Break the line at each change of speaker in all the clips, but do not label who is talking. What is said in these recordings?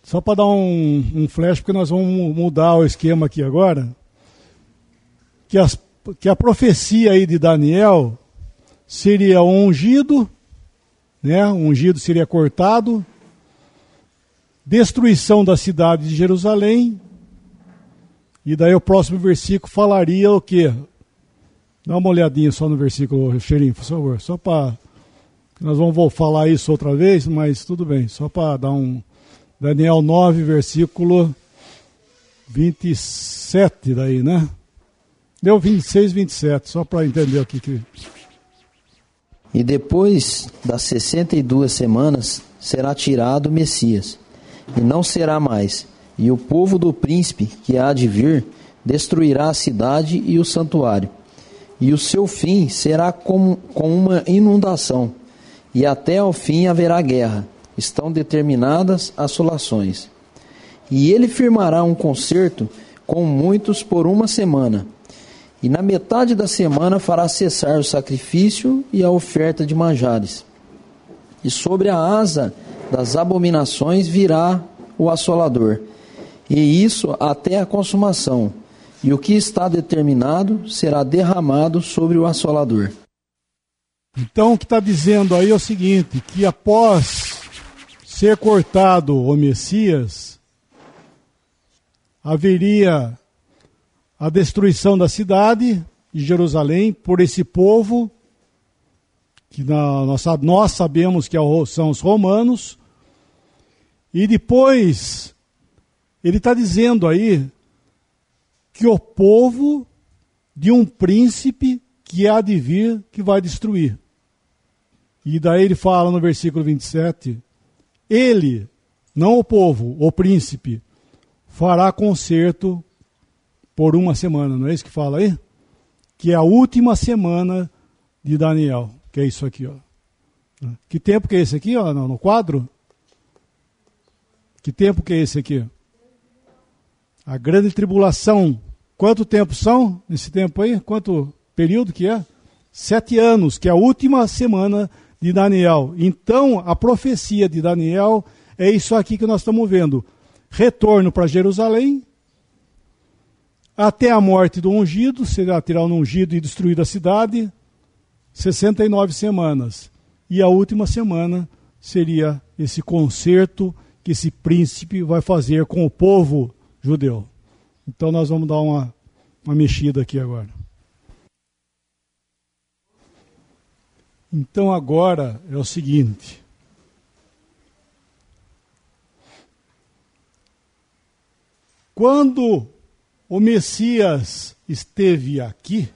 Só para dar um flash, porque nós vamos mudar o esquema aqui agora, que a profecia aí de Daniel seria o ungido, né? O ungido seria cortado, destruição da cidade de Jerusalém, e daí o próximo versículo falaria o quê? Dá uma olhadinha só no versículo, Xerim, por favor, só para... Nós vamos falar isso outra vez, mas tudo bem, só para dar um... Daniel 9, versículo 27 daí, né? Deu 26, 27, só para entender aqui que...
E depois das 62 semanas será tirado o Messias, e não será mais. E o povo do príncipe que há de vir destruirá a cidade e o santuário. E o seu fim será com uma inundação, e até ao fim haverá guerra. Estão determinadas assolações. E ele firmará um concerto com muitos por uma semana. E na metade da semana fará cessar o sacrifício e a oferta de manjares. E sobre a asa das abominações virá o assolador. E isso até a consumação. E o que está determinado será derramado sobre o assolador.
Então o que está dizendo aí é o seguinte, que após ser cortado o Messias, haveria a destruição da cidade de Jerusalém por esse povo, que nós sabemos que são os romanos, e depois ele está dizendo aí que o povo de um príncipe que há de vir, que vai destruir. E daí ele fala no versículo 27, ele, não o povo, o príncipe, fará concerto por uma semana, não é isso que fala aí? Que é a última semana de Daniel, que é isso aqui, ó. Que tempo que é esse aqui, ó, no quadro? Que tempo que é esse aqui? A grande tribulação. Quanto tempo são nesse tempo aí? Quanto período que é? 7 anos, que é a última semana de Daniel. Então, a profecia de Daniel é isso aqui que nós estamos vendo. Retorno para Jerusalém, até a morte do ungido, será tirar o ungido e destruir a cidade, 69 semanas. E a última semana seria esse concerto que esse príncipe vai fazer com o povo judeu. Então nós vamos dar uma mexida aqui agora. Então agora é o seguinte. Quando o Messias esteve aqui,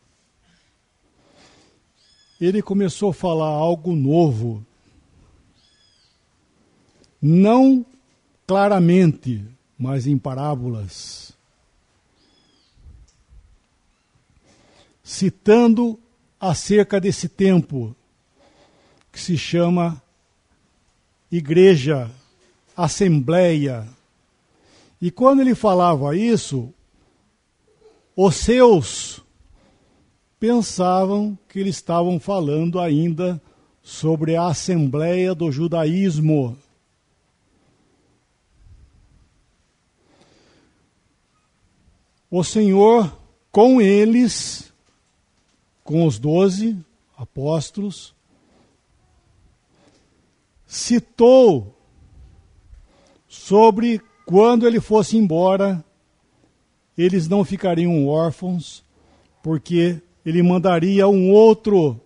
ele começou a falar algo novo. Não claramente, mas em parábolas. Citando acerca desse tempo que se chama igreja, assembleia. E quando ele falava isso, os seus pensavam que eles estavam falando ainda sobre a assembleia do judaísmo. O Senhor, com eles, com os 12 apóstolos, citou sobre quando ele fosse embora, eles não ficariam órfãos, porque ele mandaria um outro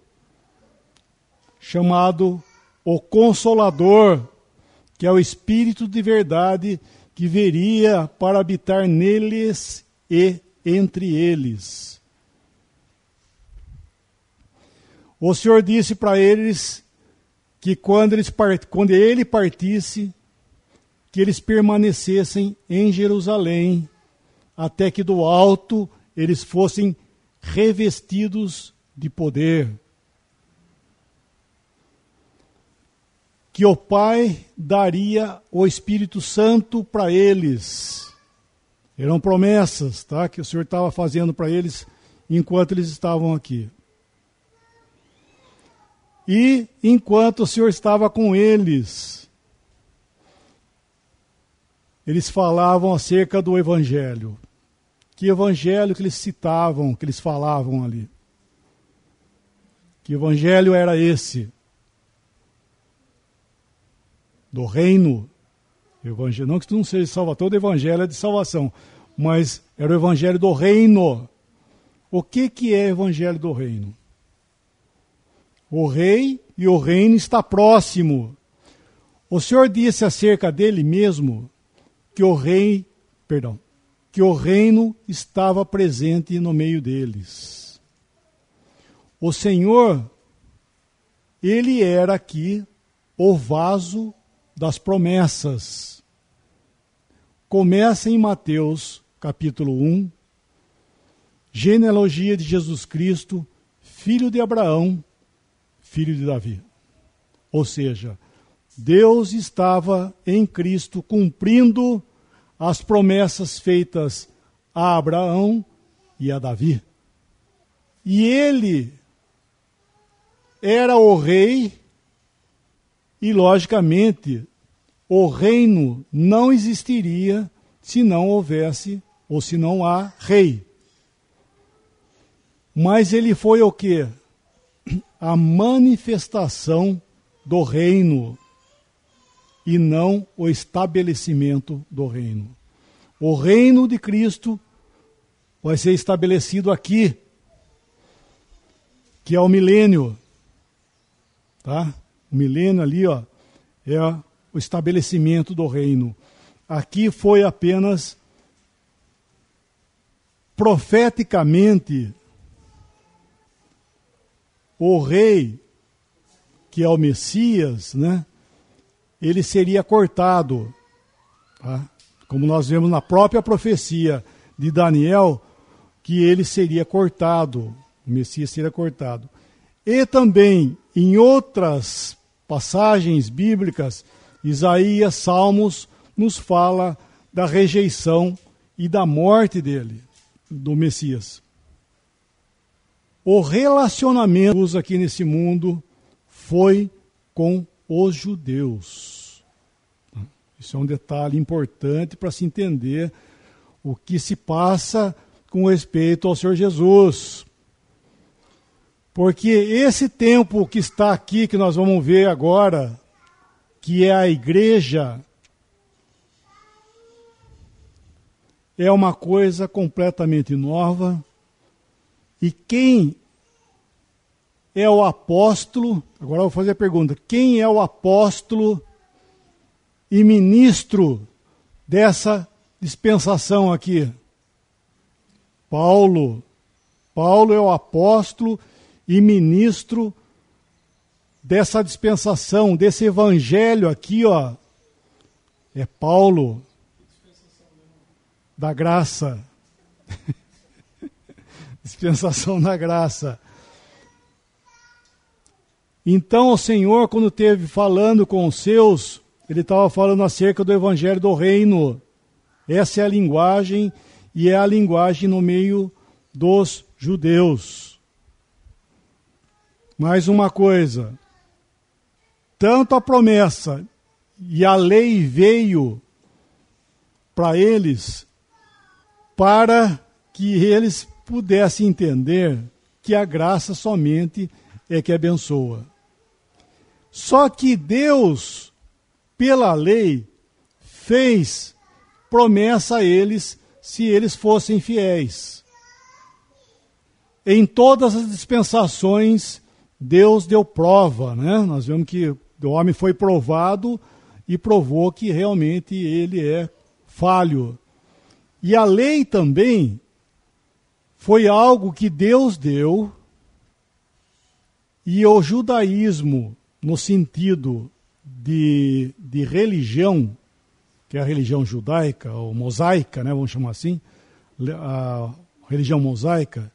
chamado o Consolador, que é o Espírito de verdade, que viria para habitar neles e entre eles. O Senhor disse para eles que quando ele partisse, que eles permanecessem em Jerusalém, até que do alto eles fossem revestidos de poder. Que o Pai daria o Espírito Santo para eles. Eram promessas, tá? Que o Senhor estava fazendo para eles enquanto eles estavam aqui. E enquanto o Senhor estava com eles, eles falavam acerca do Evangelho. Que evangelho que eles citavam, que eles falavam ali? Que evangelho era esse? Do reino? Evangelho, não que tu não seja de salvação, todo evangelho é de salvação, mas era o evangelho do reino. O que é evangelho do reino? O rei e o reino está próximo. O Senhor disse acerca dele mesmo que o reino estava presente no meio deles. O Senhor, ele era aqui o vaso das promessas. Começa em Mateus, capítulo 1, genealogia de Jesus Cristo, filho de Abraão, filho de Davi. Ou seja, Deus estava em Cristo cumprindo as promessas feitas a Abraão e a Davi. E ele era o rei e, logicamente, o reino não existiria se não houvesse ou se não há rei. Mas ele foi o quê? A manifestação do reino e não o estabelecimento do reino. O reino de Cristo vai ser estabelecido aqui, que é o milênio. Tá? O milênio ali, ó, é o estabelecimento do reino. Aqui foi apenas profeticamente o rei, que é o Messias, né? Ele seria cortado, tá? Como nós vemos na própria profecia de Daniel, que ele seria cortado, o Messias seria cortado. E também em outras passagens bíblicas, Isaías, Salmos, nos fala da rejeição e da morte dele, do Messias. O relacionamento aqui nesse mundo foi com os judeus. Isso é um detalhe importante para se entender o que se passa com respeito ao Senhor Jesus. Porque esse tempo que está aqui, que nós vamos ver agora, que é a igreja, é uma coisa completamente nova. E quem é o apóstolo? Agora eu vou fazer a pergunta. Quem é o apóstolo e ministro dessa dispensação aqui? Paulo. Paulo é o apóstolo e ministro dessa dispensação, desse evangelho aqui, ó. É Paulo da graça. Dispensação da graça. Então o Senhor, quando esteve falando com os seus, ele estava falando acerca do evangelho do reino. Essa é a linguagem, e é a linguagem no meio dos judeus. Mais uma coisa, tanto a promessa e a lei veio para eles, para que eles pudessem entender que a graça somente é que abençoa. Só que Deus, pela lei, fez promessa a eles se eles fossem fiéis. Em todas as dispensações, Deus deu prova, né? Nós vemos que o homem foi provado e provou que realmente ele é falho. E a lei também foi algo que Deus deu, e o judaísmo, no sentido de religião, que é a religião judaica, ou mosaica, né, vamos chamar assim, a religião mosaica,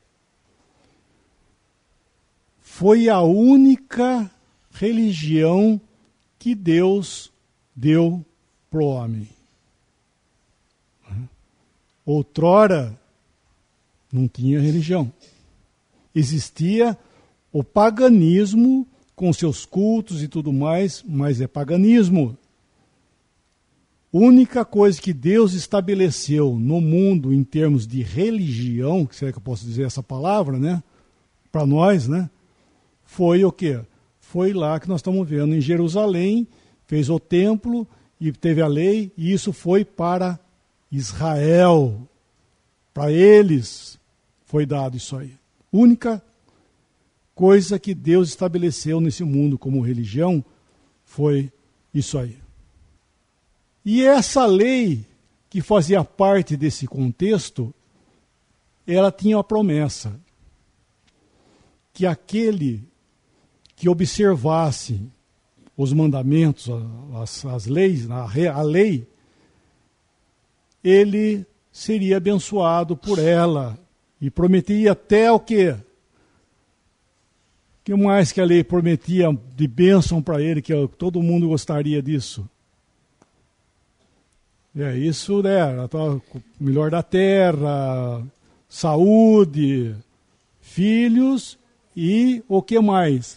foi a única religião que Deus deu para o homem. Outrora, não tinha religião. Existia o paganismo com seus cultos e tudo mais, mas é paganismo. única coisa que Deus estabeleceu no mundo em termos de religião, que será que eu posso dizer essa palavra, né? Para nós, né? Foi o quê? Foi lá que nós estamos vendo em Jerusalém, fez o templo e teve a lei, e isso foi para Israel. Para eles foi dado isso aí. Única coisa que Deus estabeleceu nesse mundo como religião foi isso aí. E essa lei, que fazia parte desse contexto, ela tinha uma promessa, que aquele que observasse os mandamentos, as leis, a lei, ele seria abençoado por ela. E prometia até o quê? O que mais que a lei prometia de bênção para ele, que todo mundo gostaria disso? Isso, né? Melhor da terra, saúde, filhos e o que mais?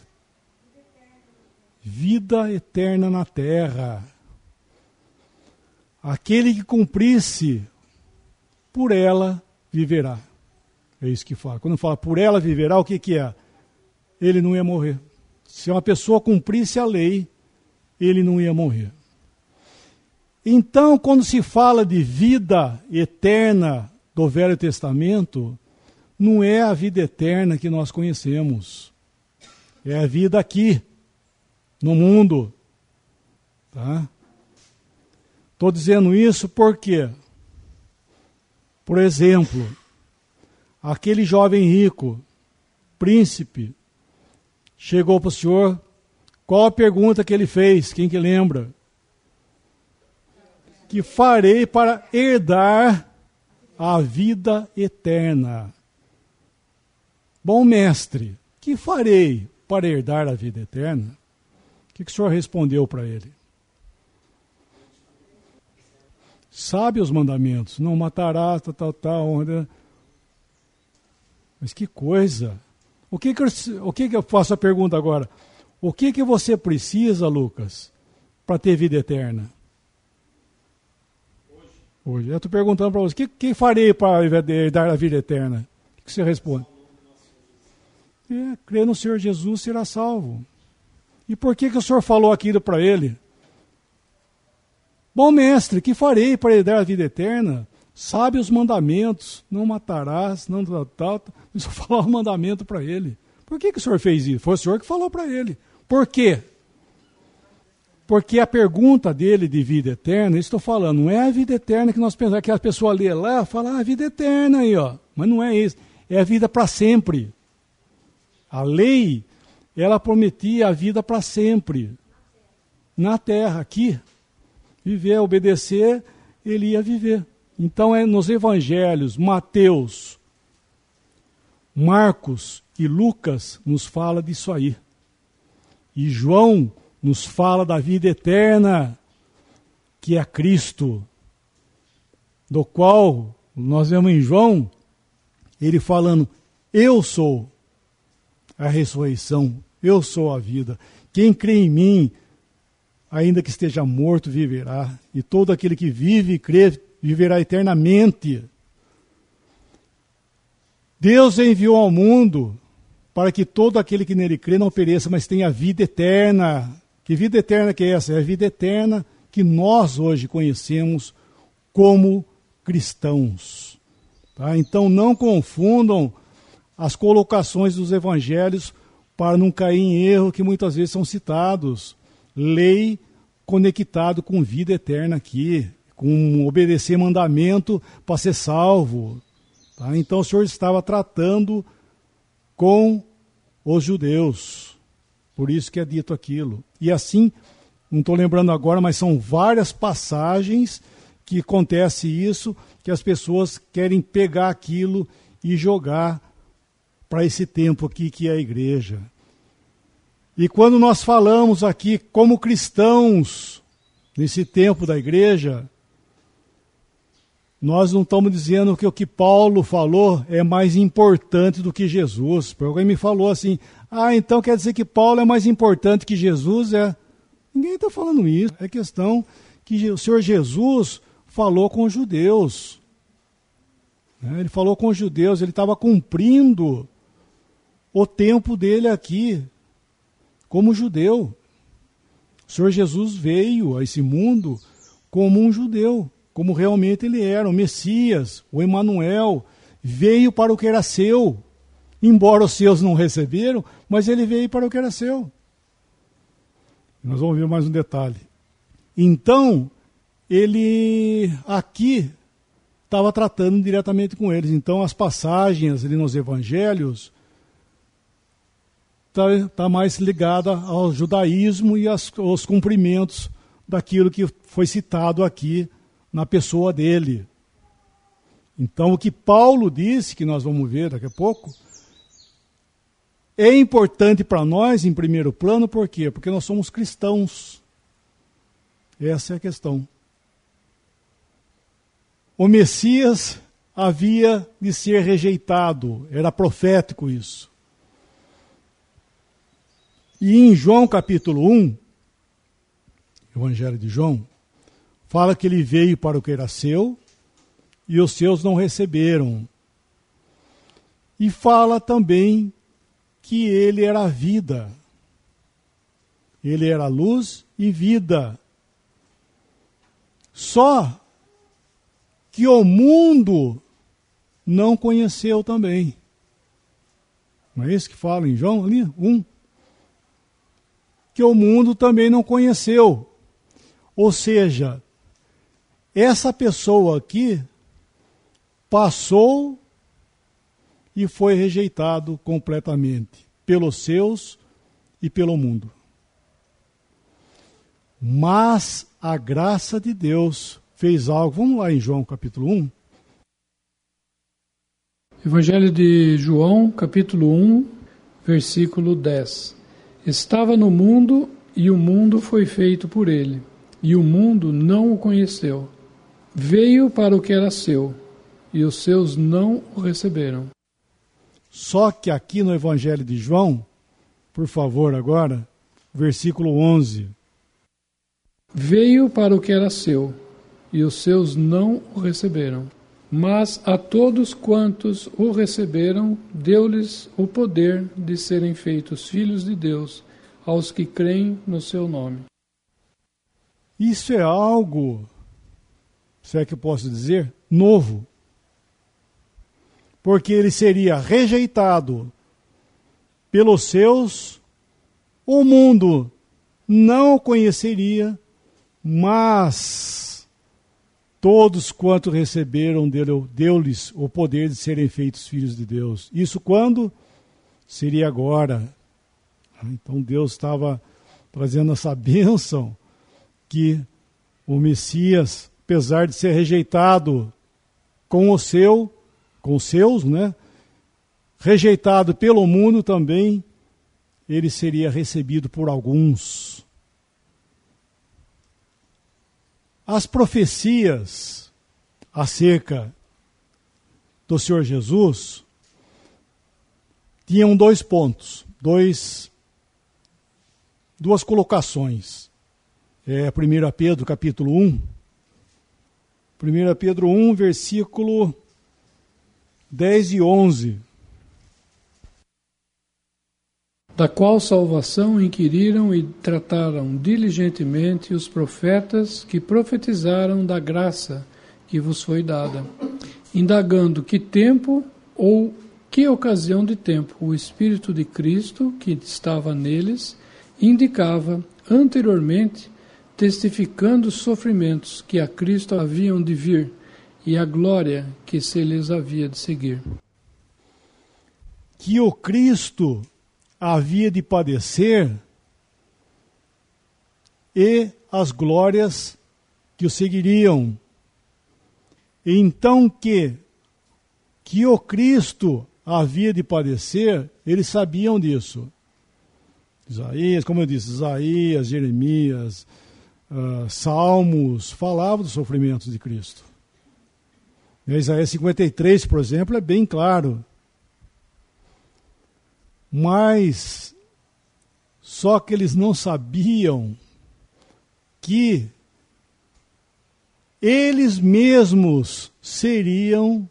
Vida eterna na terra. Aquele que cumprisse, por ela viverá. É isso que fala. Quando fala por ela viverá, o que é? Ele não ia morrer. Se uma pessoa cumprisse a lei, ele não ia morrer. Então, quando se fala de vida eterna do Velho Testamento, não é a vida eterna que nós conhecemos. É a vida aqui, no mundo. Tá? Estou dizendo isso porque, por exemplo, aquele jovem rico, príncipe, chegou para o senhor, qual a pergunta que ele fez? Quem que lembra? Que farei para herdar a vida eterna. Bom mestre, que farei para herdar a vida eterna? O que o senhor respondeu para ele? Sabe os mandamentos, não matarás, tal. Mas que coisa! O que eu faço a pergunta agora? O que você precisa, Lucas, para ter vida eterna? Hoje. Eu estou perguntando para você, o que farei para herdar a vida eterna? O que você responde? Crer no Senhor Jesus será salvo. E por que o Senhor falou aquilo para ele? Bom mestre, que farei para herdar a vida eterna? Sabe os mandamentos, não matarás, não tal. Eu só falar o mandamento para ele. Por que o Senhor fez isso? Foi o Senhor que falou para ele. Por quê? Porque a pergunta dele de vida eterna, estou falando, não é a vida eterna que nós pensamos, que a pessoa lê lá, fala, a vida eterna aí, ó. Mas não é isso, é a vida para sempre. A lei, ela prometia a vida para sempre. Na terra, aqui. Viver, obedecer, ele ia viver. Então, nos evangelhos, Mateus, Marcos e Lucas nos fala disso aí. E João nos fala da vida eterna, que é Cristo, do qual nós vemos em João, ele falando, eu sou a ressurreição, eu sou a vida. Quem crê em mim, ainda que esteja morto, viverá. E todo aquele que vive e crê, viverá eternamente. Deus enviou ao mundo para que todo aquele que nele crê não pereça, mas tenha vida eterna. Que vida eterna que é essa? É a vida eterna que nós hoje conhecemos como cristãos. Tá? Então não confundam as colocações dos evangelhos para não cair em erro que muitas vezes são citados. Lei conectado com vida eterna aqui, com obedecer mandamento para ser salvo. Tá? Então o Senhor estava tratando com os judeus. Por isso que é dito aquilo. E assim, não estou lembrando agora, mas são várias passagens que acontece isso, que as pessoas querem pegar aquilo e jogar para esse tempo aqui que é a igreja. E quando nós falamos aqui como cristãos, nesse tempo da igreja, nós não estamos dizendo que o que Paulo falou é mais importante do que Jesus. Porque alguém me falou assim, então quer dizer que Paulo é mais importante que Jesus? Ninguém está falando isso. É questão que o Senhor Jesus falou com os judeus. Ele falou com os judeus, ele estava cumprindo o tempo dele aqui, como judeu. O Senhor Jesus veio a esse mundo como um judeu, como realmente ele era, o Messias, o Emanuel, veio para o que era seu, embora os seus não receberam, mas ele veio para o que era seu. Nós vamos ver mais um detalhe. Então, ele aqui estava tratando diretamente com eles. Então, as passagens ali nos evangelhos está mais ligada ao judaísmo e aos cumprimentos daquilo que foi citado aqui na pessoa dele. Então, o que Paulo disse, que nós vamos ver daqui a pouco, é importante para nós em primeiro plano, por quê? Porque nós somos cristãos. Essa é a questão. O Messias havia de ser rejeitado, era profético isso. E em João capítulo 1, Evangelho de João, fala que ele veio para o que era seu e os seus não receberam. E fala também que ele era a vida. Ele era luz e vida. Só que o mundo não conheceu também. Não é isso que fala em João ali? 1. Que o mundo também não conheceu. Ou seja, essa pessoa aqui passou e foi rejeitado completamente pelos seus e pelo mundo. Mas a graça de Deus fez algo. Vamos lá em João capítulo 1.
Evangelho de João, capítulo 1, versículo 10. Estava no mundo e o mundo foi feito por ele, e o mundo não o conheceu. Veio para o que era seu, e os seus não o receberam.
Só que aqui no Evangelho de João, por favor agora, versículo 11.
Veio para o que era seu, e os seus não o receberam. Mas a todos quantos o receberam, deu-lhes o poder de serem feitos filhos de Deus, aos que creem no seu nome.
Isso é algo, se é que eu posso dizer, novo. Porque ele seria rejeitado pelos seus, o mundo não o conheceria, mas todos quanto receberam deu-lhes o poder de serem feitos filhos de Deus. Isso quando? Seria agora. Então Deus estava trazendo essa bênção que o Messias, apesar de ser rejeitado com os seus, né? Rejeitado pelo mundo também, ele seria recebido por alguns. As profecias acerca do Senhor Jesus tinham 2 pontos, duas colocações. 1 Pedro capítulo 1, 1 Pedro 1, versículo 10 e 11.
Da qual salvação inquiriram e trataram diligentemente os profetas que profetizaram da graça que vos foi dada, indagando que tempo ou que ocasião de tempo o Espírito de Cristo, que estava neles, indicava anteriormente, testificando os sofrimentos que a Cristo haviam de vir e a glória que se lhes havia de seguir.
Que o Cristo havia de padecer e as glórias que o seguiriam. Então que o Cristo havia de padecer, eles sabiam disso. Isaías, como eu disse, Isaías, Jeremias, Salmos, falavam dos sofrimentos de Cristo. Isaías 53, por exemplo, é bem claro. Mas só que eles não sabiam que eles mesmos seriam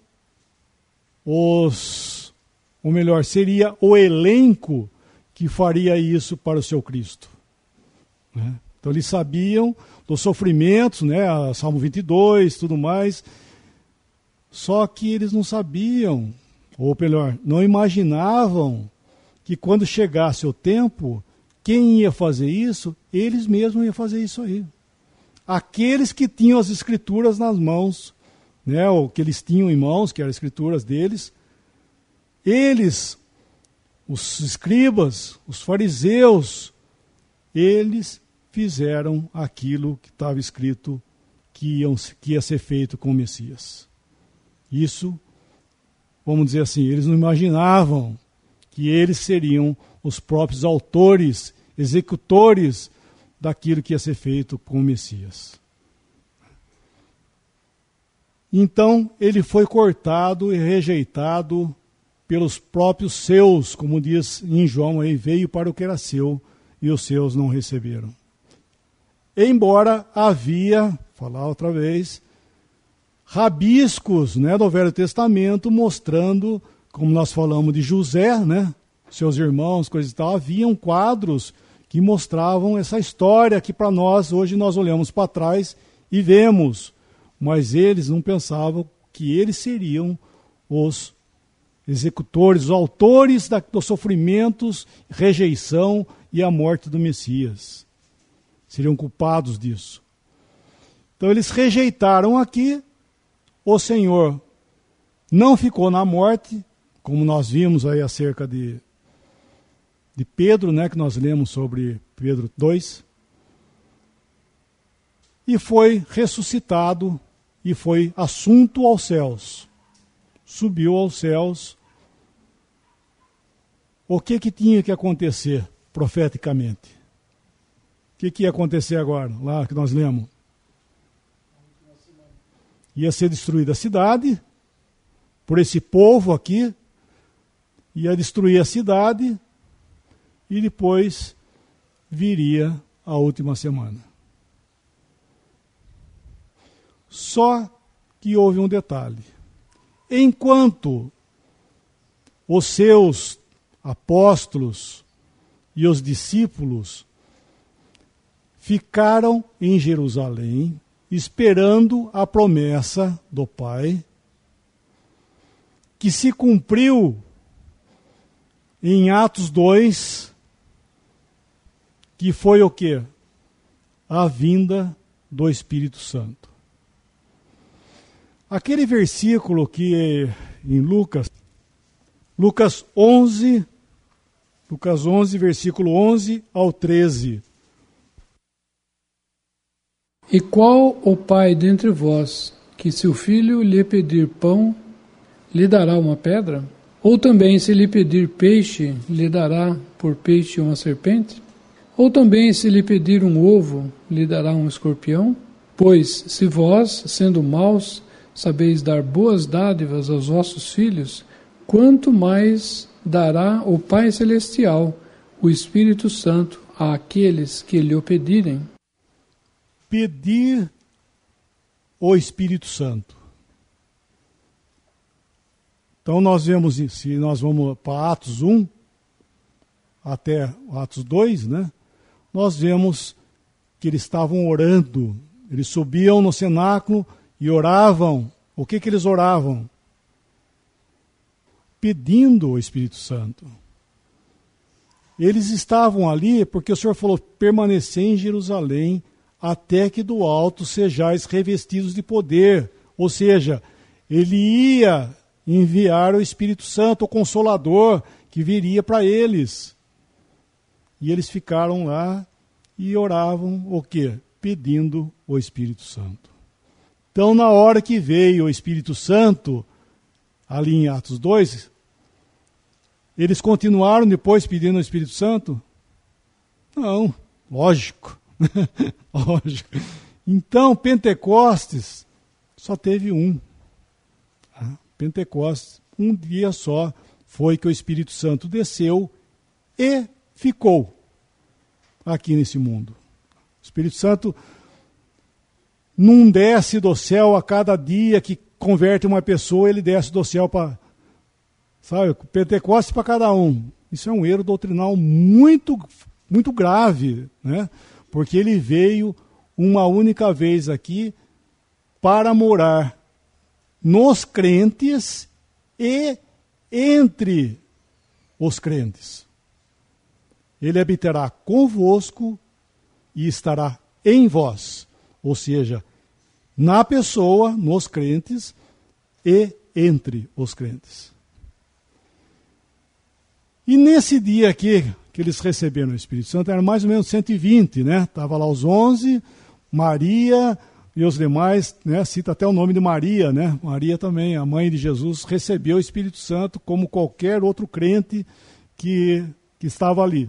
seria o elenco que faria isso para o seu Cristo. Né? Então eles sabiam dos sofrimentos, né? Salmo 22, tudo mais, só que eles não sabiam, ou melhor, não imaginavam que quando chegasse o tempo, quem ia fazer isso? Eles mesmos iam fazer isso aí. Aqueles que tinham as escrituras nas mãos, né? O que eles tinham em mãos, que eram as escrituras deles, eles, os escribas, os fariseus, eles fizeram aquilo que estava escrito que ia ser feito com o Messias. Isso, vamos dizer assim, eles não imaginavam que eles seriam os próprios autores, executores daquilo que ia ser feito com o Messias. Então, ele foi cortado e rejeitado pelos próprios seus, como diz em João, aí veio para o que era seu e os seus não receberam. Embora havia, falar outra vez, rabiscos, né, do Velho Testamento mostrando, como nós falamos de José, né, seus irmãos, coisas e tal, haviam quadros que mostravam essa história que para nós, hoje nós olhamos para trás e vemos, mas eles não pensavam que eles seriam os executores, os autores dos sofrimentos, rejeição e a morte do Messias. Seriam culpados disso. Então eles rejeitaram aqui, o Senhor não ficou na morte, como nós vimos aí acerca de Pedro, né, que nós lemos sobre Pedro 2, e foi ressuscitado e foi assunto aos céus. Subiu aos céus. O que tinha que acontecer profeticamente? O que ia acontecer agora, lá que nós lemos? Ia ser destruída a cidade, por esse povo aqui, ia destruir a cidade, e depois viria a última semana. Só que houve um detalhe. Enquanto os seus apóstolos e os discípulos ficaram em Jerusalém, esperando a promessa do Pai, que se cumpriu em Atos 2, que foi o quê? A vinda do Espírito Santo. Aquele versículo que em Lucas 11, versículo 11 ao 13.
E qual o pai dentre vós, que se o filho lhe pedir pão, lhe dará uma pedra? Ou também, se lhe pedir peixe, lhe dará por peixe uma serpente? Ou também, se lhe pedir um ovo, lhe dará um escorpião? Pois, se vós, sendo maus, sabeis dar boas dádivas aos vossos filhos, quanto mais dará o Pai Celestial, o Espírito Santo, àqueles que lhe o pedirem?
Pedir o Espírito Santo. Então nós vemos, se nós vamos para Atos 1 até Atos 2, né? Nós vemos que eles estavam orando, eles subiam no cenáculo e oravam. O que eles oravam? Pedindo o Espírito Santo. Eles estavam ali porque o Senhor falou, permanecer em Jerusalém até que do alto sejais revestidos de poder. Ou seja, ele ia enviar o Espírito Santo, o Consolador, que viria para eles. E eles ficaram lá e oravam o quê? Pedindo o Espírito Santo. Então, na hora que veio o Espírito Santo, ali em Atos 2, eles continuaram depois pedindo o Espírito Santo? Não, lógico. Lógico. Então, Pentecostes só teve um. Pentecostes, um dia só, foi que o Espírito Santo desceu e ficou aqui nesse mundo. O Espírito Santo não desce do céu a cada dia que converte uma pessoa, ele desce do céu para, sabe, Pentecostes para cada um. Isso é um erro doutrinal muito, muito grave, né? Porque ele veio uma única vez aqui para morar nos crentes e entre os crentes. Ele habitará convosco e estará em vós, ou seja, na pessoa, nos crentes e entre os crentes. E nesse dia aqui que eles receberam o Espírito Santo, era mais ou menos 120, né? Estava lá os 11, Maria e os demais, né? Cita até o nome de Maria, né? Maria também, a mãe de Jesus, recebeu o Espírito Santo como qualquer outro crente que estava ali.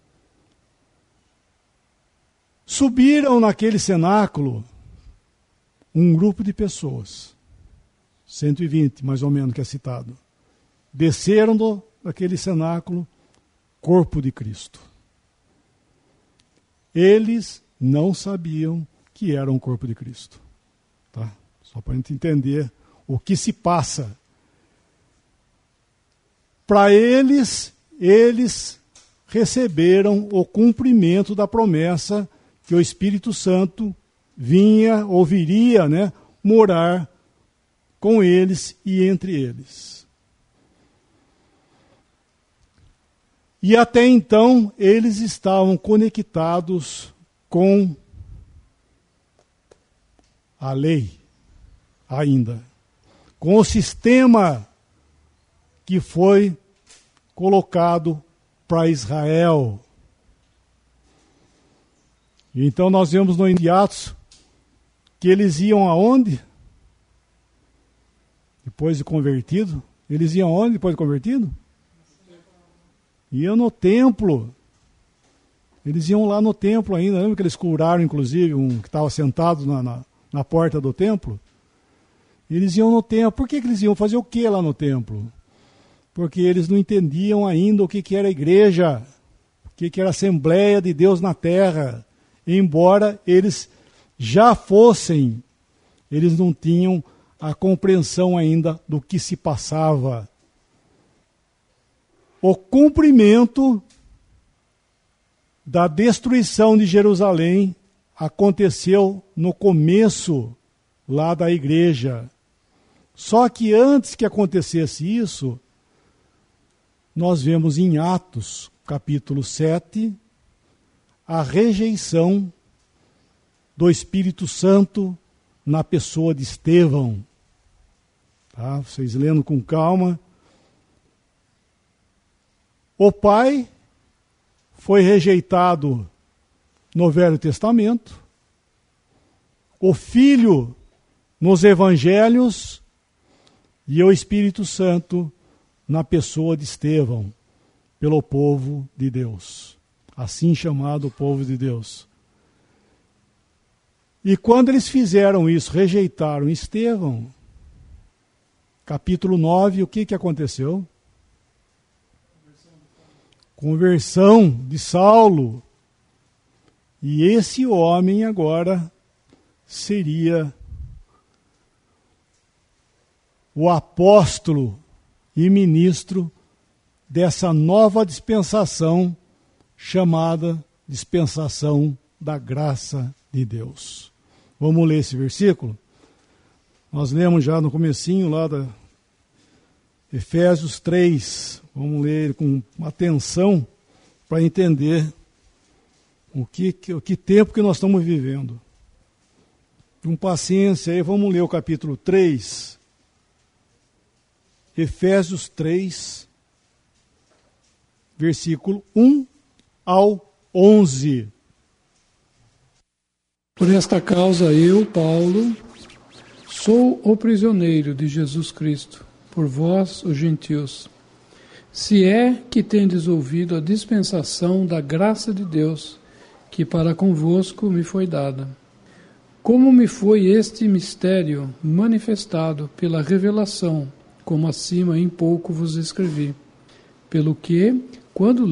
Subiram naquele cenáculo um grupo de pessoas, 120 mais ou menos que é citado. Desceram daquele cenáculo, corpo de Cristo. Eles não sabiam que era um corpo de Cristo. Tá? Só para a gente entender o que se passa. Para eles receberam o cumprimento da promessa que o Espírito Santo vinha ou viria, né, morar com eles e entre eles. E até então eles estavam conectados com a lei, ainda, com o sistema que foi colocado para Israel. Então nós vemos no Atos que eles iam aonde? Depois de convertido? Eles iam aonde depois de convertido? Iam no templo. Eles iam lá no templo ainda. Lembra que eles curaram, inclusive, um que estava sentado na porta do templo? Eles iam no templo. Por que eles iam fazer o que lá no templo? Porque eles não entendiam ainda o que era a igreja, o que era a Assembleia de Deus na terra. Embora eles já fossem, eles não tinham a compreensão ainda do que se passava. O cumprimento da destruição de Jerusalém aconteceu no começo lá da igreja. Só que antes que acontecesse isso, nós vemos em Atos, capítulo 7, a rejeição do Espírito Santo na pessoa de Estevão. Tá? Vocês lendo com calma. O pai foi rejeitado no Velho Testamento. O filho nos evangelhos e o Espírito Santo na pessoa de Estevão, pelo povo de Deus. Assim chamado povo de Deus. E quando eles fizeram isso, rejeitaram Estevão, capítulo 9, o que aconteceu? Conversão de Saulo. E esse homem agora seria o apóstolo e ministro dessa nova dispensação chamada dispensação da graça de Deus. Vamos ler esse versículo? Nós lemos já no comecinho lá da Efésios 3. Vamos ler ele com atenção para entender o que tempo que nós estamos vivendo. Com paciência aí, vamos ler o capítulo 3. Efésios 3, versículo 1 ao 11.
Por esta causa eu, Paulo, sou o prisioneiro de Jesus Cristo, por vós, os gentios. Se é que tendes ouvido a dispensação da graça de Deus, que para convosco me foi dada. Como me foi este mistério manifestado pela revelação, como acima em pouco vos escrevi. Pelo que, quando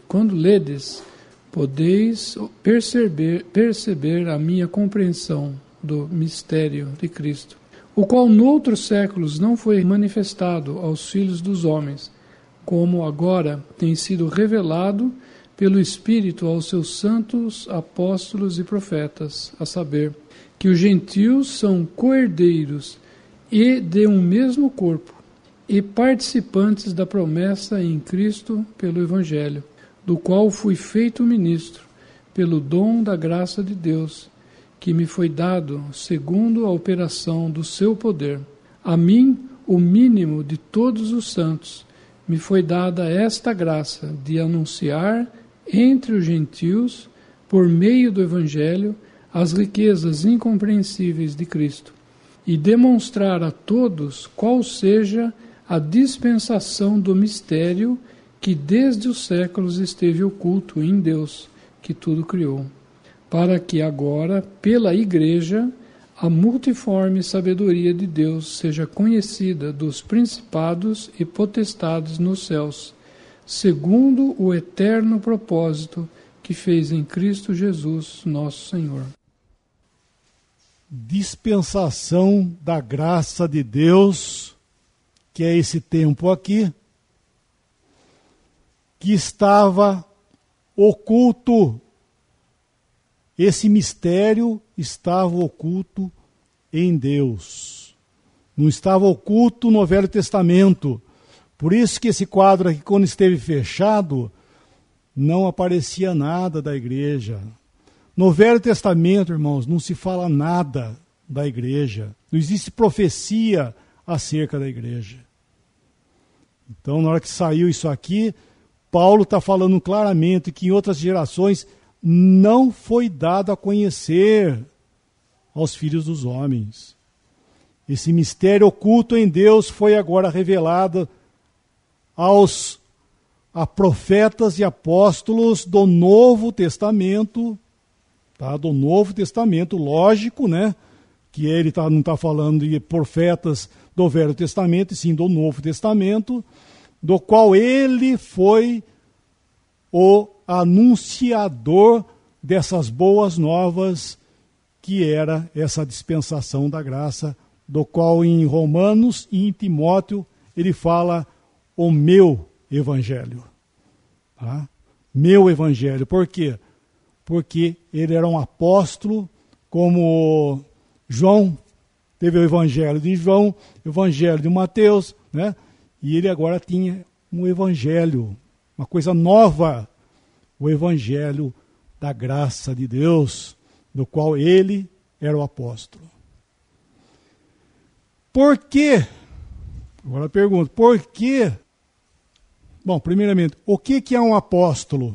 ledes, podeis perceber a minha compreensão do mistério de Cristo, o qual noutros séculos não foi manifestado aos filhos dos homens, como agora tem sido revelado pelo Espírito aos seus santos apóstolos e profetas, a saber, que os gentios são co-herdeiros e de um mesmo corpo, e participantes da promessa em Cristo pelo Evangelho, do qual fui feito ministro, pelo dom da graça de Deus, que me foi dado segundo a operação do seu poder. A mim, o mínimo de todos os santos, me foi dada esta graça de anunciar entre os gentios, por meio do Evangelho, as riquezas incompreensíveis de Cristo, e demonstrar a todos qual seja a dispensação do mistério que desde os séculos esteve oculto em Deus, que tudo criou, para que agora, pela Igreja, a multiforme sabedoria de Deus seja conhecida dos principados e potestades nos céus, segundo o eterno propósito que fez em Cristo Jesus, nosso Senhor.
Dispensação da graça de Deus, que é esse tempo aqui, que estava oculto. Esse mistério estava oculto em Deus. Não estava oculto no Velho Testamento. Por isso que esse quadro aqui, quando esteve fechado, não aparecia nada da igreja. No Velho Testamento, irmãos, não se fala nada da igreja. Não existe profecia acerca da igreja. Então, na hora que saiu isso aqui, Paulo está falando claramente que em outras gerações não foi dado a conhecer aos filhos dos homens. Esse mistério oculto em Deus foi agora revelado a profetas e apóstolos do Novo Testamento, tá? Do Novo Testamento, lógico, né? Que ele não está falando de profetas do Velho Testamento, e sim do Novo Testamento, do qual ele foi o anunciador dessas boas novas, que era essa dispensação da graça, do qual em Romanos e em Timóteo ele fala o meu evangelho. Tá? Meu evangelho. Por quê? Porque ele era um apóstolo, como João teve o evangelho de João, o evangelho de Mateus, né? E ele agora tinha um evangelho, uma coisa nova, o evangelho da graça de Deus, do qual ele era o apóstolo. Por quê? Agora eu pergunto, por quê? Bom, primeiramente, o que é um apóstolo?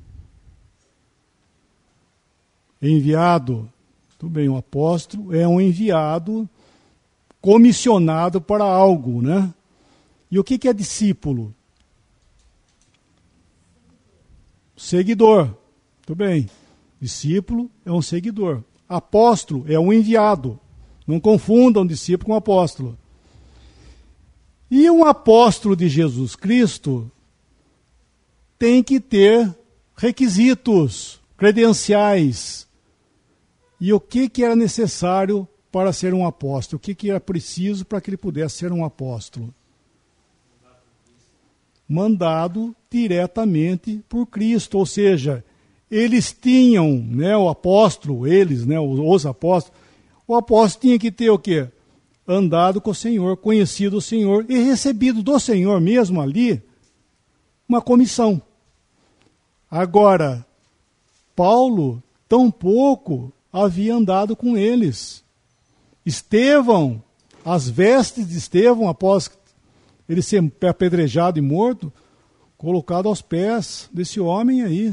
Enviado. Tudo bem, um apóstolo é um enviado, comissionado para algo, né? E o que é discípulo? Seguidor. Tudo bem. Discípulo é um seguidor. Apóstolo é um enviado. Não confundam discípulo com apóstolo. E um apóstolo de Jesus Cristo tem que ter requisitos, credenciais. E o que era necessário para ser um apóstolo? O que era preciso para que ele pudesse ser um apóstolo? Mandado diretamente por Cristo, ou seja, eles tinham, né, o apóstolo, eles, né, os apóstolos, o apóstolo tinha que ter o quê? Andado com o Senhor, conhecido o Senhor e recebido do Senhor mesmo ali uma comissão. Agora, Paulo tampouco havia andado com eles. Estevão, as vestes de Estevão, após ele ser apedrejado e morto, colocado aos pés desse homem aí.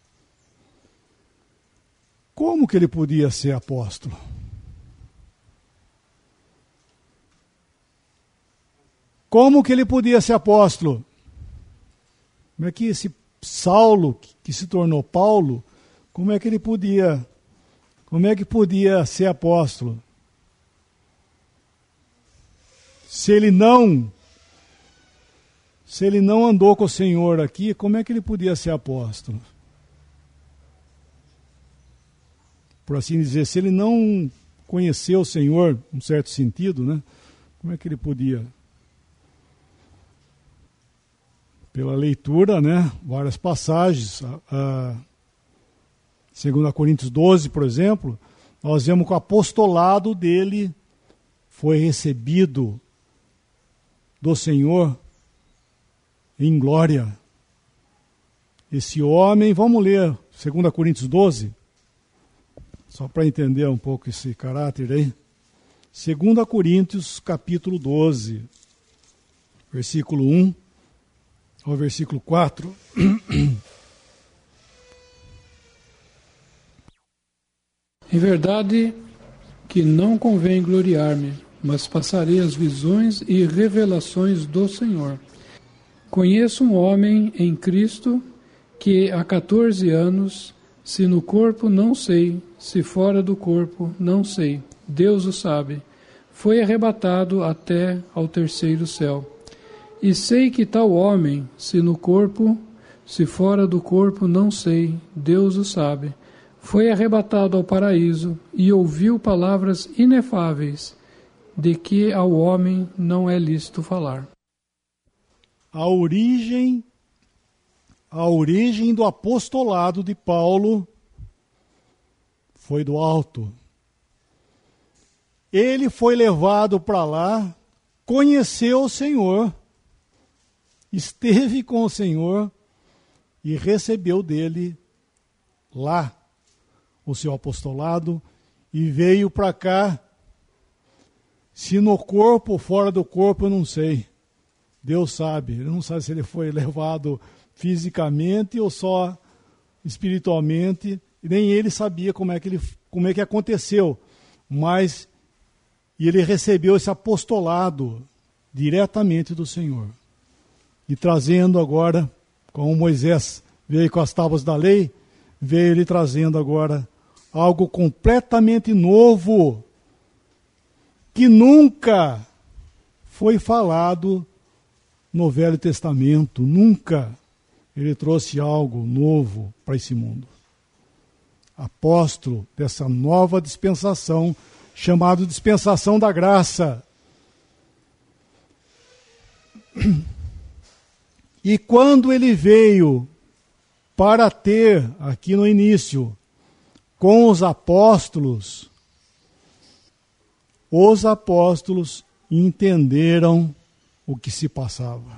Como que ele podia ser apóstolo? Como que ele podia ser apóstolo? Como é que esse Saulo, que se tornou Paulo, como é que podia ser apóstolo? Se ele não andou com o Senhor aqui, como é que ele podia ser apóstolo? Por assim dizer, se ele não conhecer o Senhor, num certo sentido, né? Como é que ele podia? Pela leitura, né? Várias passagens. 2 Coríntios 12, por exemplo, nós vemos que o apostolado dele foi recebido do Senhor em glória. Esse homem, vamos ler 2 Coríntios 12, só para entender um pouco esse caráter aí. 2 Coríntios, capítulo 12, versículo 1 ao versículo 4.
Em verdade que não convém gloriar-me, mas passarei as visões e revelações do Senhor. Conheço um homem em Cristo que há 14 anos, se no corpo não sei, se fora do corpo não sei, Deus o sabe, foi arrebatado até ao terceiro céu. E sei que tal homem, se no corpo, se fora do corpo não sei, Deus o sabe, foi arrebatado ao paraíso e ouviu palavras inefáveis, de que ao homem não é lícito falar.
A origem do apostolado de Paulo foi do alto. Ele foi levado para lá, conheceu o Senhor, esteve com o Senhor e recebeu dele lá o seu apostolado e veio para cá. Se no corpo ou fora do corpo, eu não sei. Deus sabe. Ele não sabe se ele foi levado fisicamente ou só espiritualmente. E nem ele sabia como é que aconteceu. Mas ele recebeu esse apostolado diretamente do Senhor. E trazendo agora, como Moisés veio com as tábuas da lei, veio ele trazendo agora algo completamente novo, que nunca foi falado no Velho Testamento, nunca ele trouxe algo novo para esse mundo. Apóstolo dessa nova dispensação, chamada dispensação da graça. E quando ele veio para ter, aqui no início, com os apóstolos entenderam o que se passava.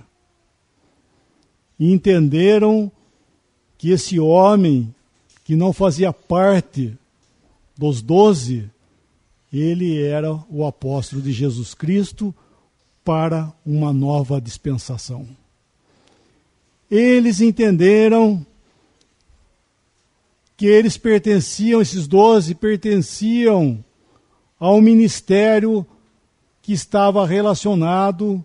Entenderam que esse homem, que não fazia parte dos 12, ele era o apóstolo de Jesus Cristo para uma nova dispensação. Eles entenderam que eles pertenciam, esses 12 pertenciam ao ministério que estava relacionado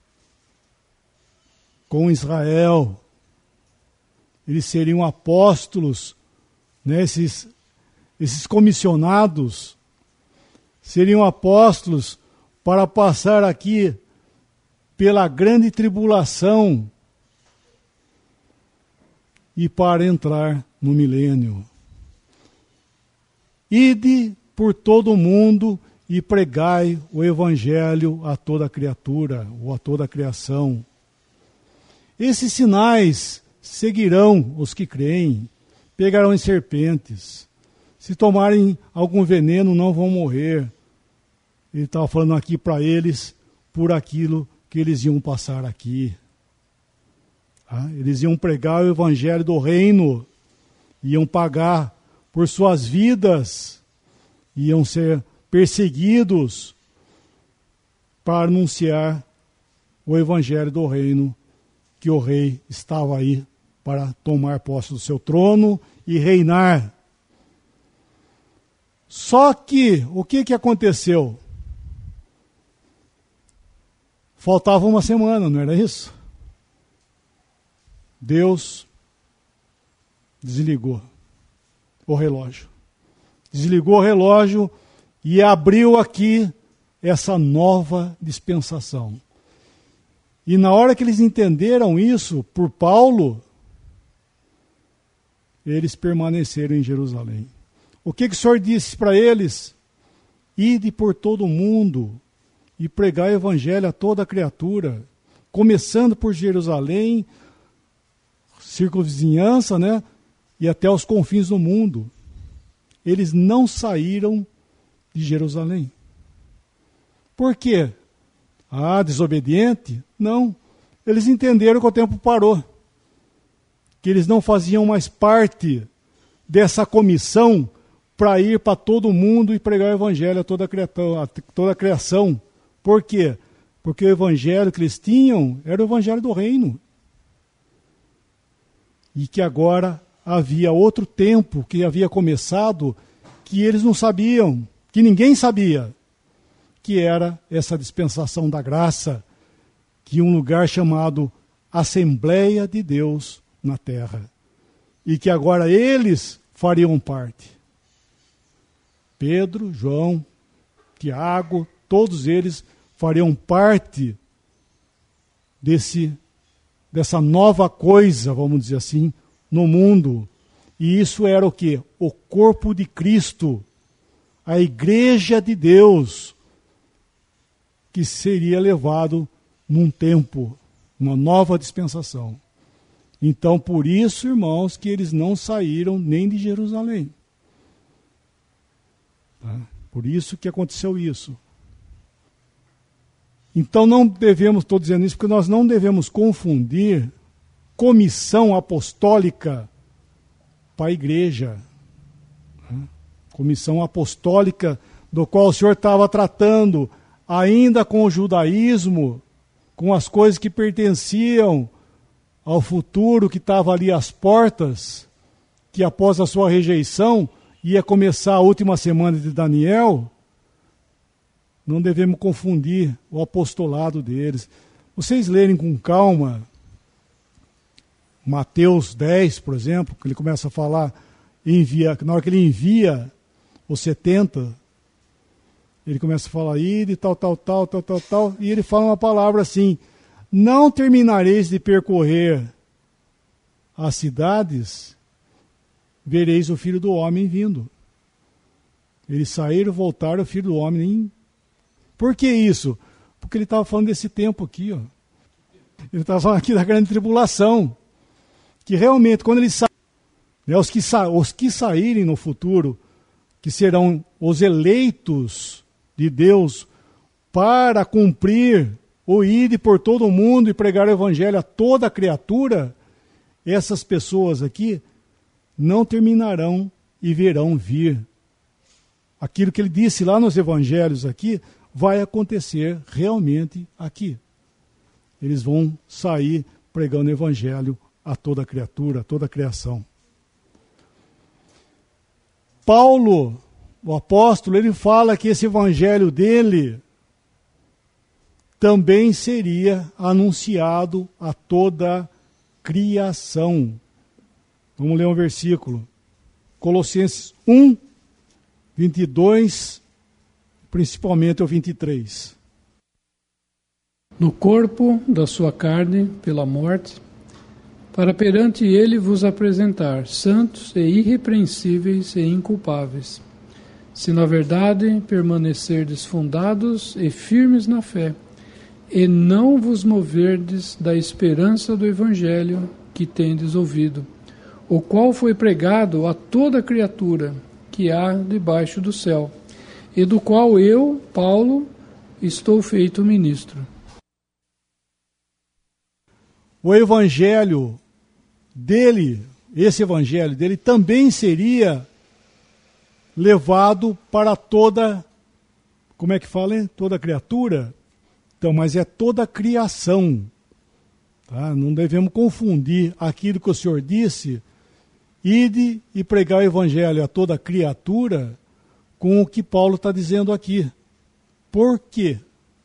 com Israel. Eles seriam apóstolos, né? Esses comissionados seriam apóstolos para passar aqui pela grande tribulação e para entrar no milênio. Ide por todo o mundo e pregai o evangelho a toda criatura, ou a toda a criação. Esses sinais seguirão os que creem, pegarão em serpentes. Se tomarem algum veneno, não vão morrer. Ele estava falando aqui para eles, por aquilo que eles iam passar aqui. Eles iam pregar o evangelho do reino, iam pagar por suas vidas, iam ser perseguidos para anunciar o evangelho do reino, que o rei estava aí para tomar posse do seu trono e reinar. Só que, o que aconteceu? Faltava uma semana, não era isso? Deus desligou o relógio. Desligou o relógio e abriu aqui essa nova dispensação. E na hora que eles entenderam isso, por Paulo, eles permaneceram em Jerusalém. O que o Senhor disse para eles? ide por todo o mundo e pregar o evangelho a toda criatura, começando por Jerusalém, circunvizinhança, né? E até os confins do mundo. Eles não saíram de Jerusalém. Por quê? Desobediente? Não. Eles entenderam que o tempo parou. Que eles não faziam mais parte dessa comissão para ir para todo mundo e pregar o evangelho a toda a criação. Por quê? Porque o evangelho que eles tinham era o evangelho do reino. E que agora havia outro tempo que havia começado que eles não sabiam, que ninguém sabia, que era essa dispensação da graça, que um lugar chamado Assembleia de Deus na Terra. E que agora eles fariam parte. Pedro, João, Tiago, todos eles fariam parte dessa nova coisa, vamos dizer assim, no mundo. E isso era o quê? O corpo de Cristo, a igreja de Deus, que seria levado num tempo, uma nova dispensação. Então, por isso, irmãos, que eles não saíram nem de Jerusalém. Tá? Por isso que aconteceu isso. Então, não devemos, estou dizendo isso porque nós não devemos confundir comissão apostólica para a igreja. Comissão apostólica do qual o Senhor estava tratando ainda com o judaísmo, com as coisas que pertenciam ao futuro que estava ali às portas, que após a sua rejeição ia começar a última semana de Daniel. Não devemos confundir o apostolado deles. Vocês lerem com calma Mateus 10, por exemplo, que ele começa a falar, na hora que ele envia os 70, ele começa a falar, ide, tal, e ele fala uma palavra assim, não terminareis de percorrer as cidades, vereis o Filho do Homem vindo. Eles saíram, voltaram, o Filho do Homem nem... Por que isso? Porque ele estava falando desse tempo aqui, ó. Ele estava falando aqui da grande tribulação. Que realmente, quando eles saírem, né, os que saírem no futuro, que serão os eleitos de Deus para cumprir o ide por todo o mundo e pregar o evangelho a toda criatura, essas pessoas aqui não terminarão e verão vir. Aquilo que ele disse lá nos evangelhos aqui, vai acontecer realmente aqui. Eles vão sair pregando o evangelho a toda criatura, a toda a criação. Paulo, o apóstolo, ele fala que esse evangelho dele também seria anunciado a toda a criação. Vamos ler um versículo. Colossenses 1, 22, principalmente o 23.
No corpo da sua carne, pela morte, para perante ele vos apresentar, santos e irrepreensíveis e inculpáveis, se na verdade permanecerdes fundados e firmes na fé, e não vos moverdes da esperança do Evangelho que tendes ouvido, o qual foi pregado a toda criatura que há debaixo do céu, e do qual eu, Paulo, estou feito ministro.
O evangelho dele, esse evangelho dele também seria levado para toda, como é que fala, hein? Toda criatura. Então, mas é toda a criação. Tá? Não devemos confundir aquilo que o Senhor disse, ide e pregar o evangelho a toda criatura, com o que Paulo está dizendo aqui. Por quê?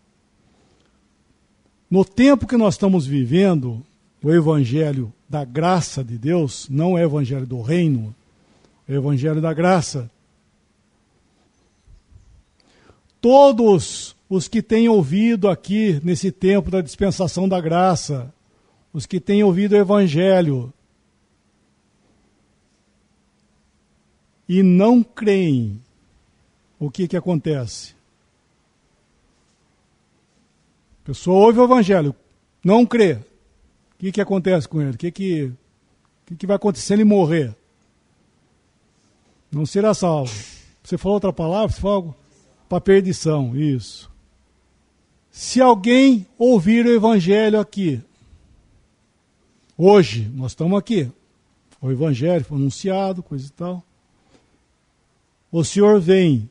No tempo que nós estamos vivendo, o evangelho da graça de Deus, não é o evangelho do reino, é o evangelho da graça. Todos os que têm ouvido aqui, nesse tempo da dispensação da graça, os que têm ouvido o evangelho e não creem, o que acontece? A pessoa ouve o evangelho, não crê. O que acontece com ele? O que vai acontecer se ele morrer? Não será salvo. Você falou outra palavra? Você falou algo? Para perdição, isso. Se alguém ouvir o evangelho aqui, hoje, nós estamos aqui, o evangelho foi anunciado, coisa e tal. O Senhor vem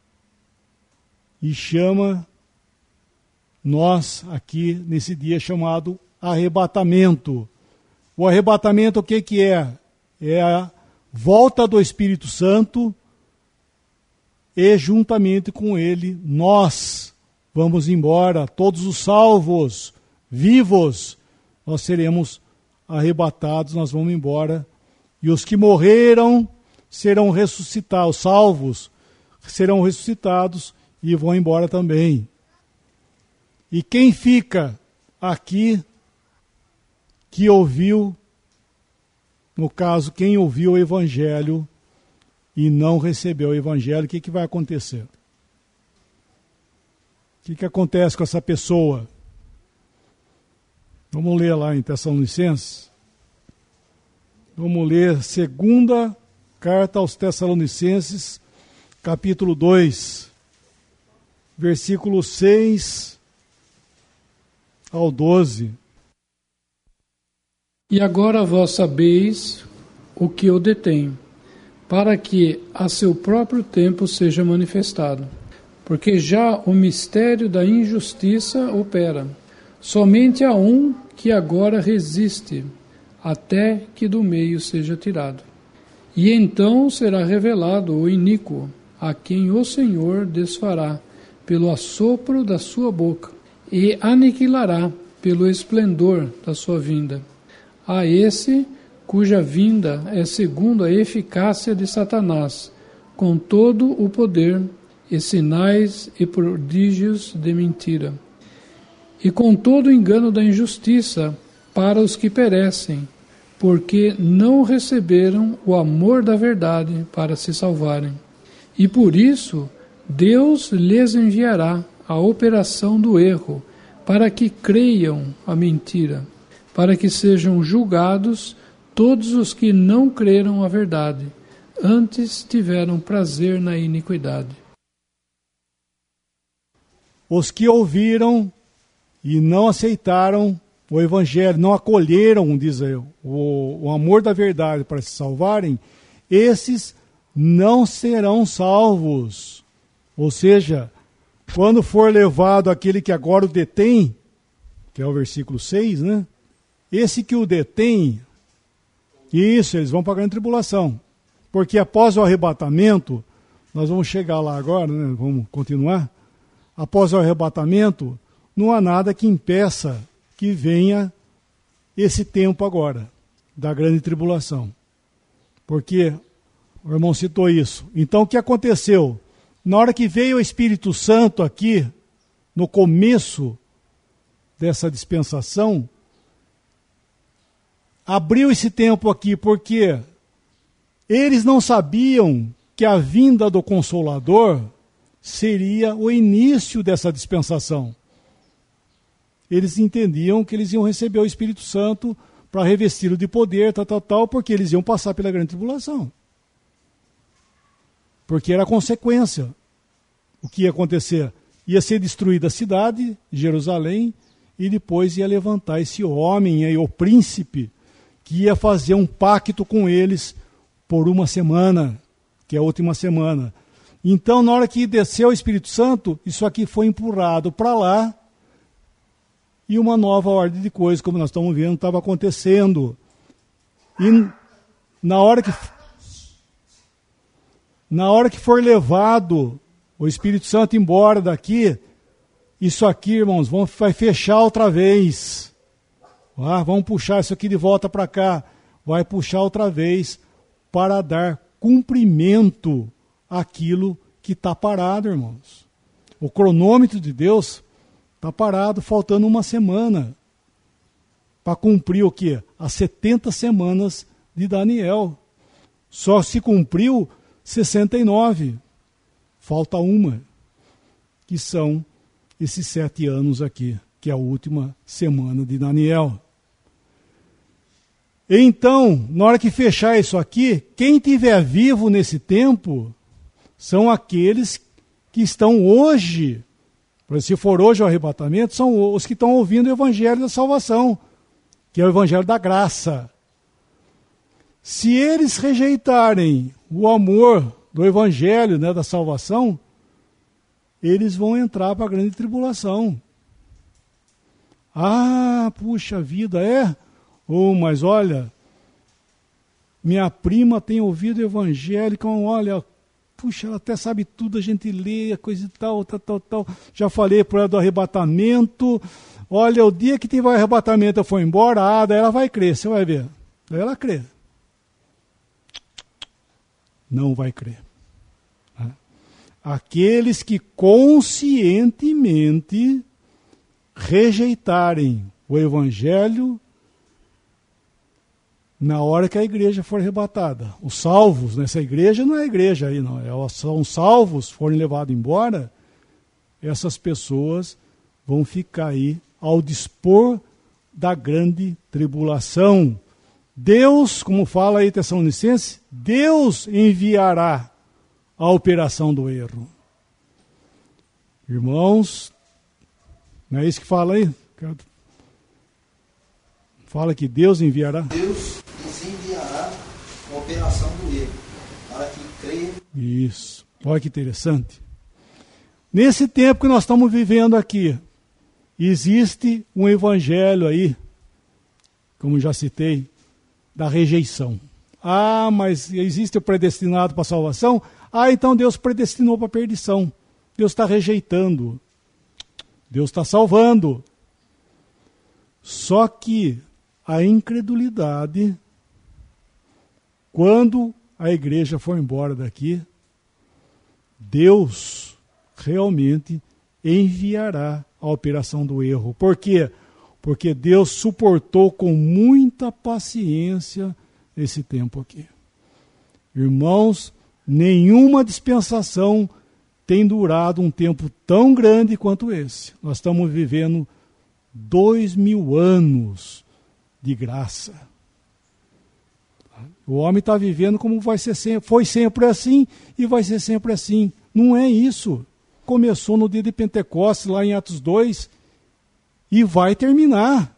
e chama nós aqui nesse dia chamado arrebatamento. O arrebatamento o que é? É a volta do Espírito Santo e juntamente com ele nós vamos embora, todos os salvos, vivos, nós seremos arrebatados, nós vamos embora. E os que morreram serão ressuscitados, os salvos serão ressuscitados e vão embora também. E quem fica aqui, que ouviu, no caso, quem ouviu o Evangelho e não recebeu o Evangelho, o que vai acontecer? O que acontece com essa pessoa? Vamos ler lá em Tessalonicenses. Vamos ler segunda carta aos Tessalonicenses, capítulo 2, versículo 6 ao 12.
E agora vós sabeis o que o detém, para que a seu próprio tempo seja manifestado. Porque já o mistério da injustiça opera. Somente há um que agora resiste, até que do meio seja tirado. E então será revelado o iníquo, a quem o Senhor desfará pelo assopro da sua boca, e aniquilará pelo esplendor da sua vinda. A esse, cuja vinda é segundo a eficácia de Satanás, com todo o poder e sinais e prodígios de mentira, e com todo o engano da injustiça para os que perecem, porque não receberam o amor da verdade para se salvarem. E por isso Deus lhes enviará a operação do erro, para que creiam a mentira, para que sejam julgados todos os que não creram a verdade, antes tiveram prazer na iniquidade.
Os que ouviram e não aceitaram o Evangelho, não acolheram, diz eu, o amor da verdade para se salvarem, esses não serão salvos. Ou seja, quando for levado aquele que agora o detém, que é o versículo 6, né? Esse que o detém, isso, eles vão para a grande tribulação. Porque após o arrebatamento, nós vamos chegar lá agora, né? Vamos continuar. Após o arrebatamento, não há nada que impeça que venha esse tempo agora, da grande tribulação. Porque o irmão citou isso. Então o que aconteceu? Na hora que veio o Espírito Santo aqui, no começo dessa dispensação, abriu esse tempo aqui, porque eles não sabiam que a vinda do Consolador seria o início dessa dispensação. Eles entendiam que eles iam receber o Espírito Santo para revesti-lo de poder, tal, porque eles iam passar pela grande tribulação. Porque era a consequência. O que ia acontecer? Ia ser destruída a cidade, Jerusalém, e depois ia levantar esse homem aí, o príncipe, que ia fazer um pacto com eles por uma semana, que é a última semana. Então, na hora que desceu o Espírito Santo, isso aqui foi empurrado para lá, e uma nova ordem de coisas, como nós estamos vendo, estava acontecendo. E na hora que for levado o Espírito Santo embora daqui, isso aqui, irmãos, vai fechar outra vez. Vamos puxar isso aqui de volta para cá. Vai puxar outra vez para dar cumprimento àquilo que está parado, irmãos. O cronômetro de Deus está parado, faltando uma semana para cumprir o quê? As 70 semanas de Daniel. Só se cumpriu 69. Falta uma, que são esses 7 anos aqui, que é a última semana de Daniel. Então, na hora que fechar isso aqui, quem estiver vivo nesse tempo são aqueles que estão hoje, se for hoje o arrebatamento, são os que estão ouvindo o evangelho da salvação, que é o evangelho da graça. Se eles rejeitarem o amor do evangelho, né, da salvação, eles vão entrar para a grande tribulação. Ah, puxa vida, é? Oh, mas olha, minha prima tem ouvido o evangelho, olha, puxa, ela até sabe tudo, a gente lê, coisa e tal. Já falei para ela do arrebatamento. Olha, o dia que teve o arrebatamento eu for embora, daí ela vai crer, você vai ver. Daí ela crê. Não vai crer. Aqueles que conscientemente rejeitarem o evangelho na hora que a igreja for arrebatada. Os salvos, nessa igreja não é a igreja aí, não. São salvos, forem levados embora, essas pessoas vão ficar aí ao dispor da grande tribulação. Deus, como fala aí Tessalonicenses, Deus enviará a operação do erro. Irmãos, não é isso que fala aí? Fala que Deus enviará.
Deus nos enviará a operação do erro, para que creia.
Isso. Olha que interessante. Nesse tempo que nós estamos vivendo aqui, existe um evangelho aí, como já citei, da rejeição. Ah, mas existe o predestinado para a salvação? Ah, então Deus predestinou para a perdição. Deus está rejeitando. Deus está salvando. Só que a incredulidade, quando a igreja for embora daqui, Deus realmente enviará a operação do erro. Por quê? Porque Deus suportou com muita paciência esse tempo aqui. Irmãos, nenhuma dispensação tem durado um tempo tão grande quanto esse. Nós estamos vivendo 2000 anos de graça. O homem está vivendo como vai ser sempre, foi sempre assim e vai ser sempre assim. Não é isso. Começou no dia de Pentecostes, lá em Atos 2, e vai terminar.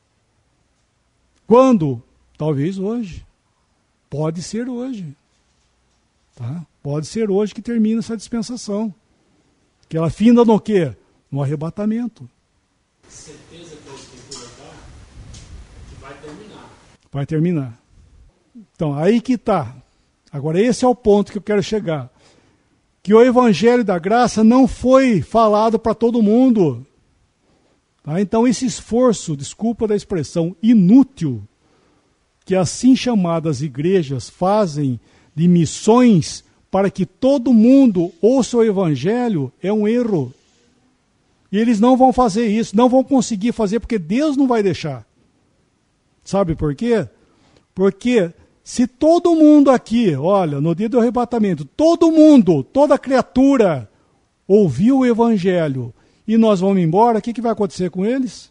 Quando? Talvez hoje. Pode ser hoje. Tá? Pode ser hoje que termina essa dispensação. Que ela finda no quê? No arrebatamento.
Certeza que a Escritura dá que vai terminar.
Vai terminar. Então, aí que está. Agora, esse é o ponto que eu quero chegar. Que o Evangelho da Graça não foi falado para todo mundo. Tá? Então, esse esforço, desculpa da expressão, inútil, que assim chamadas igrejas fazem de missões para que todo mundo ouça o Evangelho, é um erro. E eles não vão fazer isso, não vão conseguir fazer, porque Deus não vai deixar. Sabe por quê? Porque se todo mundo aqui, olha, no dia do arrebatamento, todo mundo, toda criatura ouviu o Evangelho e nós vamos embora, o que vai acontecer com eles?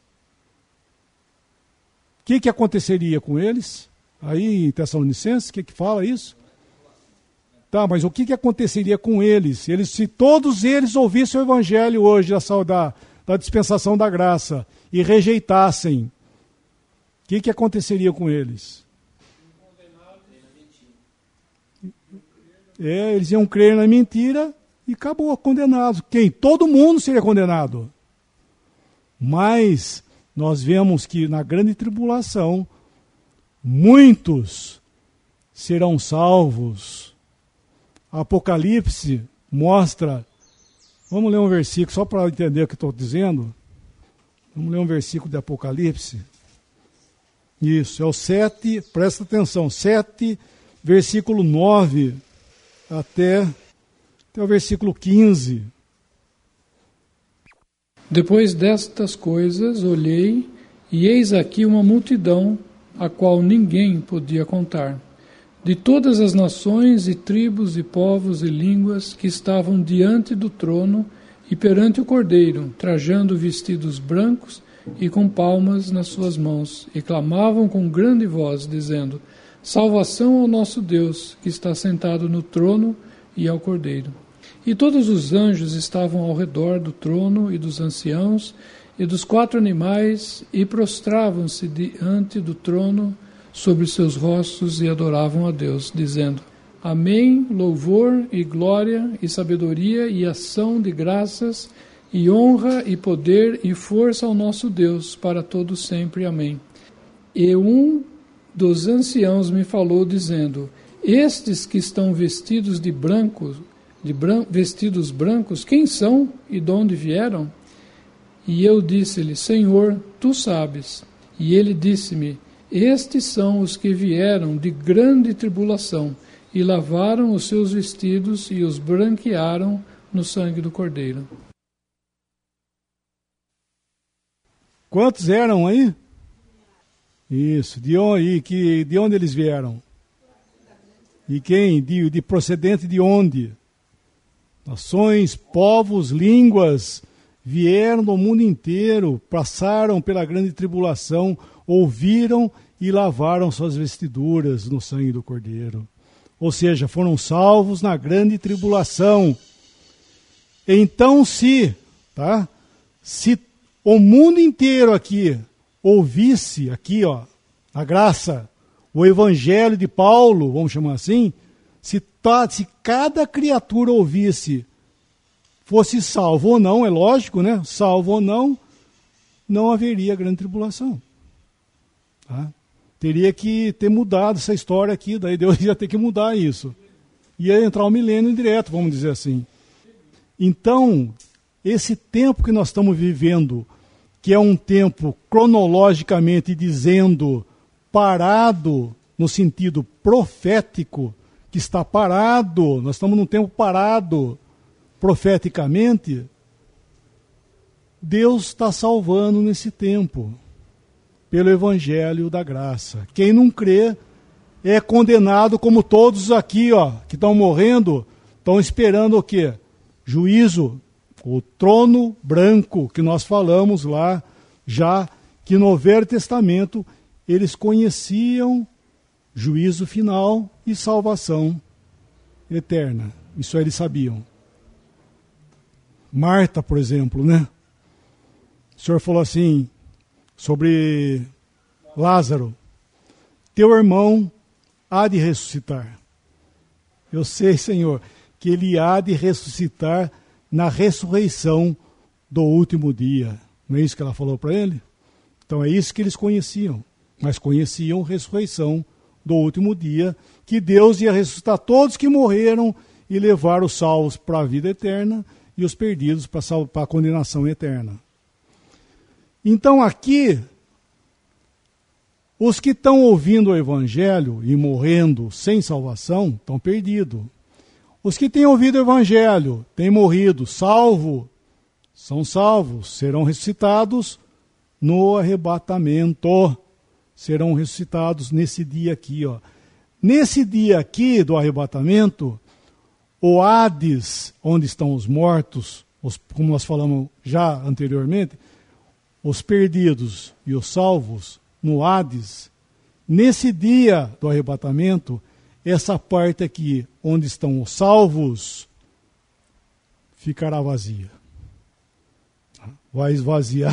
O que aconteceria com eles? Aí em Tessalonicenses, o que fala isso? Tá, mas o que aconteceria com eles? Se todos eles ouvissem o Evangelho hoje, da dispensação da graça, e rejeitassem, o que aconteceria com eles? Eles iam crer na mentira e acabou, condenados. Quem? Todo mundo seria condenado. Mas nós vemos que na grande tribulação, muitos serão salvos. Apocalipse mostra, vamos ler um versículo só para entender o que estou dizendo. Vamos ler um versículo de Apocalipse. Isso, é o 7, presta atenção, 7, versículo 9, até o versículo 15.
Depois destas coisas, olhei, e eis aqui uma multidão, a qual ninguém podia contar, de todas as nações e tribos e povos e línguas que estavam diante do trono e perante o Cordeiro, trajando vestidos brancos e com palmas nas suas mãos, e clamavam com grande voz, dizendo: Salvação ao nosso Deus, que está sentado no trono, e ao Cordeiro. E todos os anjos estavam ao redor do trono e dos anciãos e dos 4 animais, e prostravam-se diante do trono sobre seus rostos e adoravam a Deus, dizendo: Amém, louvor e glória e sabedoria e ação de graças e honra e poder e força ao nosso Deus para todo sempre. Amém. E um dos anciãos me falou, dizendo: Estes que estão vestidos de branco, vestidos brancos, quem são e de onde vieram? E eu disse-lhe: Senhor, tu sabes. E ele disse-me: Estes são os que vieram de grande tribulação e lavaram os seus vestidos e os branquearam no sangue do Cordeiro.
Quantos eram aí? Isso. De onde eles vieram? E quem? De procedente de onde? Nações, povos, línguas, vieram do mundo inteiro, passaram pela grande tribulação, ouviram e lavaram suas vestiduras no sangue do Cordeiro. Ou seja, foram salvos na grande tribulação. Então, se o mundo inteiro aqui ouvisse, aqui, a graça, o evangelho de Paulo, vamos chamar assim, se cada criatura ouvisse, fosse salvo ou não, é lógico, né? Salvo ou não, não haveria grande tribulação. Tá? Teria que ter mudado essa história aqui, daí Deus ia ter que mudar isso. Ia entrar o milênio direto, vamos dizer assim. Então, esse tempo que nós estamos vivendo, que é um tempo cronologicamente dizendo parado, no sentido profético, que está parado, nós estamos num tempo parado profeticamente, Deus está salvando nesse tempo, pelo Evangelho da Graça. Quem não crê é condenado, como todos aqui, que estão morrendo, estão esperando o quê? Juízo, o trono branco, que nós falamos lá, já que no Velho Testamento eles conheciam juízo final e salvação eterna. Isso eles sabiam. Marta, por exemplo, né? O Senhor falou assim sobre Lázaro: teu irmão há de ressuscitar. Eu sei, Senhor, que ele há de ressuscitar na ressurreição do último dia. Não é isso que ela falou para ele? Então é isso que eles conheciam. Mas conheciam a ressurreição do último dia, que Deus ia ressuscitar todos que morreram e levar os salvos para a vida eterna e os perdidos para a condenação eterna. Então aqui, os que estão ouvindo o Evangelho e morrendo sem salvação, estão perdidos. Os que têm ouvido o Evangelho, têm morrido, são salvos, serão ressuscitados no arrebatamento. Serão ressuscitados nesse dia aqui. Nesse dia aqui do arrebatamento, o Hades, onde estão os mortos, como nós falamos já anteriormente, os perdidos e os salvos no Hades, nesse dia do arrebatamento, essa parte aqui, onde estão os salvos, ficará vazia. Vai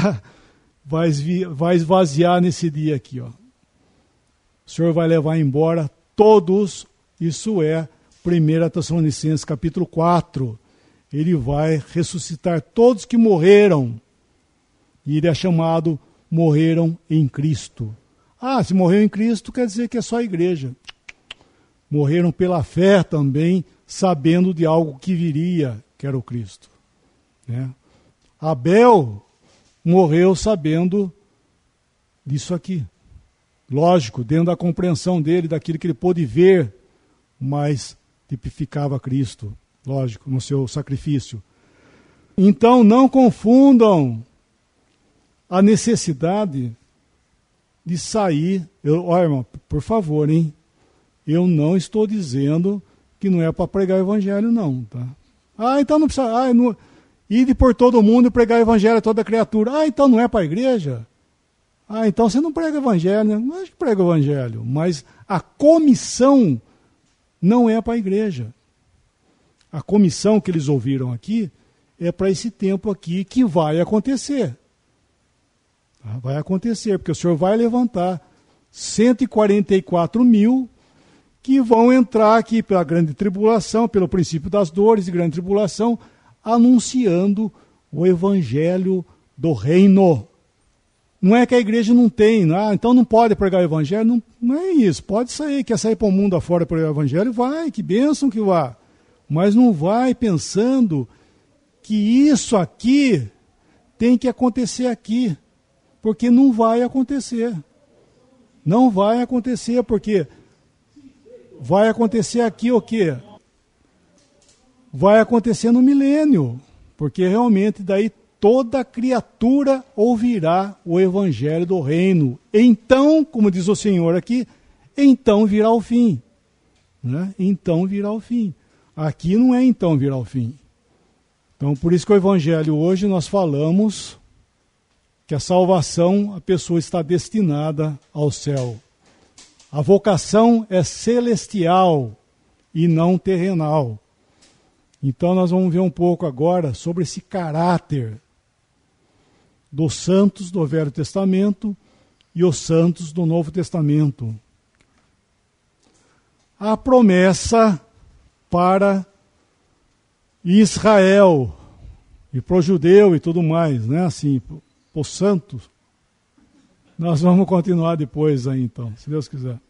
esvaziar nesse dia aqui. O Senhor vai levar embora todos, isso é 1 Tessalonicenses capítulo 4. Ele vai ressuscitar todos que morreram. E ele é chamado morreram em Cristo. Se morreu em Cristo, quer dizer que é só a igreja. Morreram pela fé também, sabendo de algo que viria, que era o Cristo. Né? Abel morreu sabendo disso aqui. Lógico, dentro da compreensão dele, daquilo que ele pôde ver, mas tipificava Cristo, lógico, no seu sacrifício. Então não confundam a necessidade de sair. Olha, irmão, por favor, hein? Eu não estou dizendo que não é para pregar o evangelho, não. Tá? Então não precisa... ir por todo mundo e pregar o evangelho a toda criatura. Então não é para a igreja? Então você não prega o evangelho, né? Não acho que prega o evangelho, mas a comissão não é para a igreja. A comissão que eles ouviram aqui é para esse tempo aqui que vai acontecer. Vai acontecer, porque o Senhor vai levantar 144 mil que vão entrar aqui pela grande tribulação, pelo princípio das dores e grande tribulação, anunciando o evangelho do reino. Não é que a igreja não tem, então não pode pregar o evangelho, não é isso. Pode sair, quer sair para o mundo afora pregar o evangelho, vai, que bênção que vá. Mas não vai pensando que isso aqui tem que acontecer aqui, porque não vai acontecer. Não vai acontecer, porque vai acontecer aqui o quê? Vai acontecer no milênio, porque realmente daí toda criatura ouvirá o evangelho do reino. Então, como diz o Senhor aqui, então virá o fim. Né? Então virá o fim. Aqui não é então virá o fim. Então, por isso que o evangelho hoje nós falamos que a salvação, a pessoa está destinada ao céu. A vocação é celestial e não terrenal. Então nós vamos ver um pouco agora sobre esse caráter dos santos do Velho Testamento e os santos do Novo Testamento. A promessa para Israel e para o judeu e tudo mais, né? Assim, para os santos. Nós vamos continuar depois aí então, se Deus quiser.